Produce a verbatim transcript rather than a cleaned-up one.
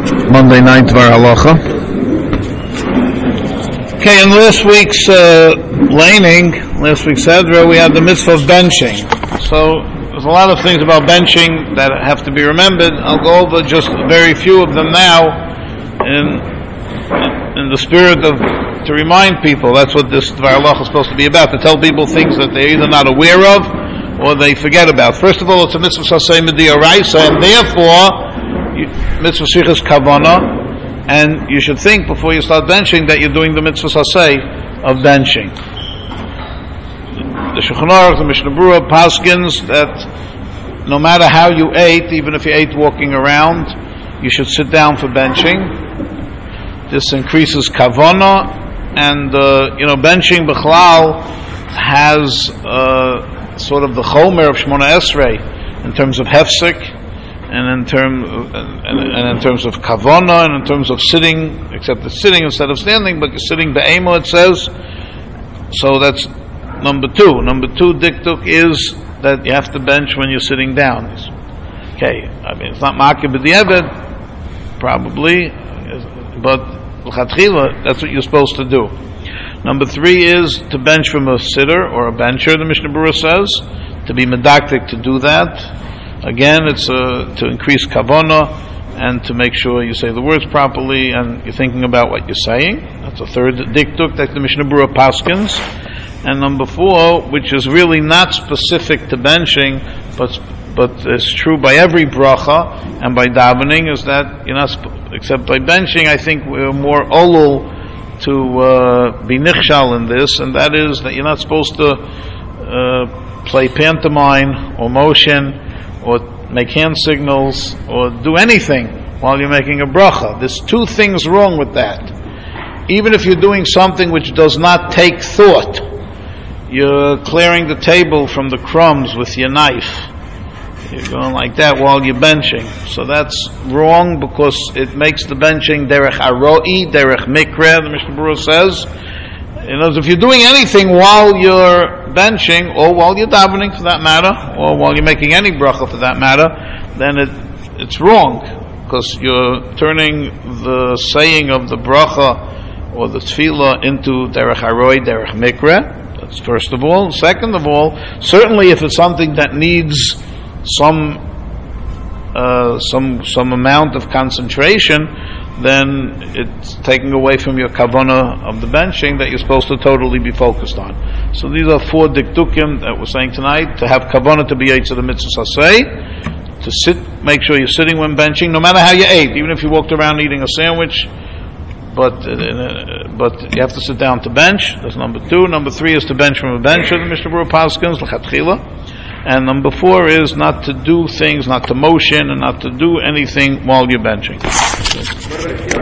Monday night Dvar Halacha. Okay, in last week's uh, laning, last week's Sedra, we had the mitzvah of benching. So there's a lot of things about benching that have to be remembered. I'll go over just very few of them now in in the spirit of to remind people. That's what this Dvar Halacha is supposed to be about, to tell people things that they're either not aware of or they forget about. First of all, it's a mitzvah saseh midiyaraisa, and therefore mitzvah sichas kavana, and you should think before you start benching that you're doing the mitzvah saseh of benching. The Shulchan Aruch, the Mishnah Berurah, paskins that no matter how you ate, even if you ate walking around, you should sit down for benching. This increases kavana, and uh, you know, benching b'chlal has uh, sort of the chomer of Shmona Esrei in terms of hefsek, and in term and, and in terms of kavana, and in terms of sitting, except it's sitting instead of standing, but you're sitting be'emo, it says. So that's number two. Number two diktuk is that you have to bench when you're sitting down. Okay, I mean it's not makeh b'di'evet, probably, but l'chatchila that's what you're supposed to do. Number three is to bench from a sitter or a bencher, the Mishnah Berurah says, to be medaktik to do that. Again, it's uh, to increase kavana and to make sure you say the words properly and you're thinking about what you're saying. That's a third diktuk that the Mishnah Berurah paskins. And number four, which is really not specific to benching, but but it's true by every bracha and by davening, is that you're not sp- except by benching. I think we're more olul to uh, be nichshal in this, and that is that you're not supposed to uh, play pantomime or motion or make hand signals or do anything while you're making a bracha. There's two things wrong with that. Even if you're doing something which does not take thought, you're clearing the table from the crumbs with your knife, you're going like that while you're benching. So that's wrong because it makes the benching derech aroi, derech mikra, the Mishnah Berurah says. In other words, if you're doing anything while you're benching, or while you're davening for that matter, or while you're making any bracha for that matter, then it it's wrong, because you're turning the saying of the bracha or the tefillah into derech aroi, derech mikra. That's first of all. Second of all, certainly if it's something that needs some uh, some some amount of concentration, then it's taking away from your kavanah of the benching that you're supposed to totally be focused on. So these are four diktukim that we're saying tonight: to have kavanah to be ate to the mitzvah saseh, to sit, make sure you're sitting when benching, no matter how you ate, even if you walked around eating a sandwich. But uh, but you have to sit down to bench. That's number two. Number three is to bench from a bencher, the Mishnah Berurah paskins l'chatchila. And number four is not to do things, not to motion, and not to do anything while you're benching.